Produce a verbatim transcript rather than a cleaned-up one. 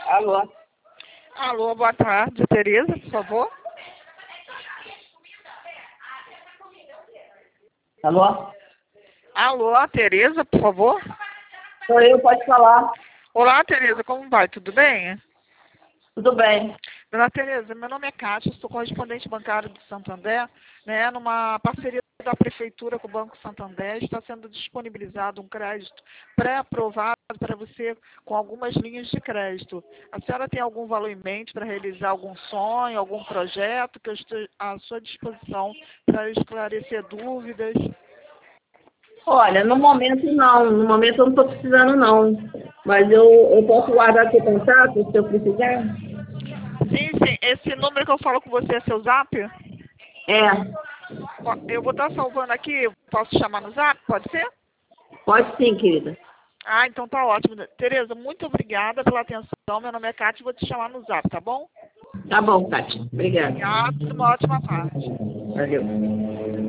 Alô? Alô, boa tarde, Tereza, por favor. Alô? Alô, Tereza, por favor. Sou eu, pode falar. Olá, Tereza, como vai? Tudo bem? Tudo bem. Dona Tereza, meu nome é Cátia, sou correspondente bancário do Santander, né, numa parceria da Prefeitura com o Banco Santander, está sendo disponibilizado um crédito pré-aprovado para você com algumas linhas de crédito. A senhora tem algum valor em mente para realizar algum sonho, algum projeto que eu estou à sua disposição para esclarecer dúvidas? Olha, no momento não. No momento eu não estou precisando não. Mas eu, eu posso guardar seu contato se eu precisar? Sim, sim. Esse número que eu falo com você é seu zap? É. Ó, eu vou estar salvando aqui, posso chamar no zap, pode ser? Pode sim, querida. Ah, então tá ótimo. Tereza, muito obrigada pela atenção. Meu nome é Cátia e vou te chamar no zap, tá bom? Tá bom, Cátia. Obrigada. Obrigada, uma ótima tarde. Valeu.